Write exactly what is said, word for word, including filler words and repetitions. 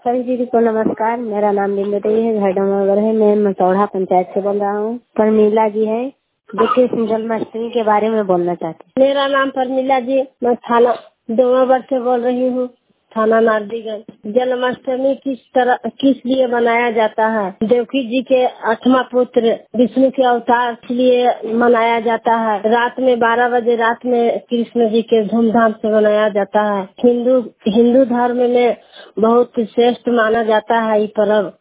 सभी दीदी को नमस्कार। मेरा नाम बिंदु देवी है, घर डमोगर है। मैं मसौढ़ा पंचायत से बोल रहा हूँ। परमीला जी है जो कि जन्माष्टमी के बारे में बोलना चाहती हूँ। मेरा नाम परमीला जी, मैं थाना डोमावर से बोल रही हूँ, थाना नारदीगंज। जन्माष्टमी किस तरह किस लिए मनाया जाता है? देवकी जी के आठवां पुत्र विष्णु के अवतार के लिए मनाया जाता है। रात में बारह बजे रात में कृष्ण जी के धूमधाम से मनाया जाता है। हिंदू हिंदू धर्म में बहुत श्रेष्ठ माना जाता है ये पर्व।